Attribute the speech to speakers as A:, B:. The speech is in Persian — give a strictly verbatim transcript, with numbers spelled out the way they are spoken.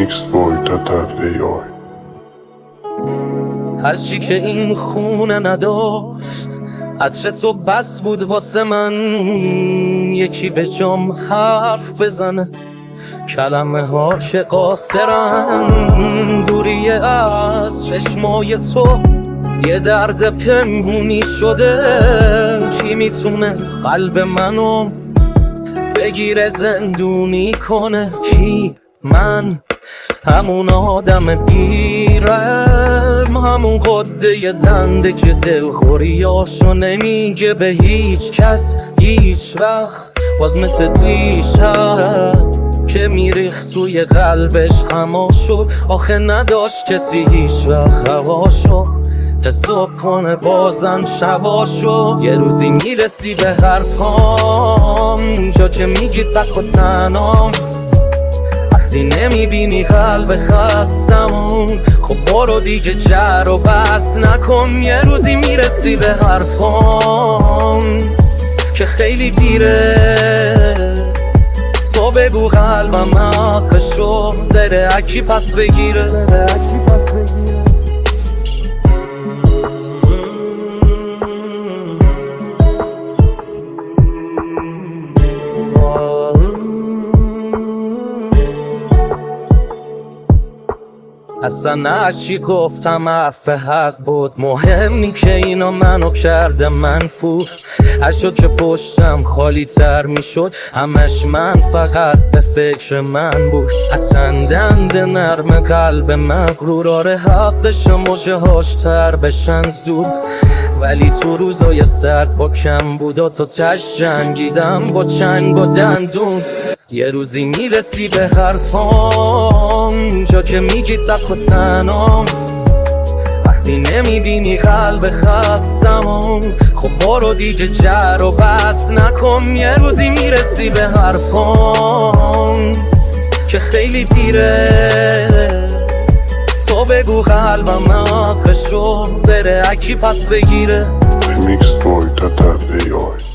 A: Remix boy تتر ایای.
B: هرچی که این خونه نداشت عطر تو بس بود واسه من، یکی به جام حرف بزنه کلمه ها که قاصرن. دوری از چشمای تو یه درد پنهونی شده، کی میتونست قلب منو بگیره زندونی کنه؟ کی؟ من همون آدم بیرم، همون قده ی دنده که دلخوریاشو نمیگه به هیچ کس هیچ وقت، باز مثل دیشب که میریخت توی قلبش خماشو. آخه نداشت کسی هیچ وقت هواشو حساب کنه بازن شباشو. یه روزی میرسی به حرفام جا که میگی تک و تنام، وقتی نمیبینی قلب خستمون خب برو دیگه جر و بس نکن. یه روزی میرسی به حرفام که خیلی دیره، تو بگو قلبم حقشو داره اکی پس بگیره. اصلا نشی گفتم حرف حق بود، مهمی که اینا منو کرده منفور. هر شد که پشتم خالی تر میشد همش من فقط به فکر من بود. اصلا دند نرم قلب مغرور آره حقش موجه هاش تر بشن زود، ولی تو روزای سرد با کم بود و تو تش جنگیدم با چنگ و دندون. یه روزی میرسی به حرفام جا که میگی تک و تنام، وقتی نمیبینی قلب خستمون خب برو دیگه جر و بس نکن. یه روزی میرسی به حرفام که خیلی دیره، تو بگو قلبم حقشو بره اکی پس بگیره.
A: Remix boy تتر ایای.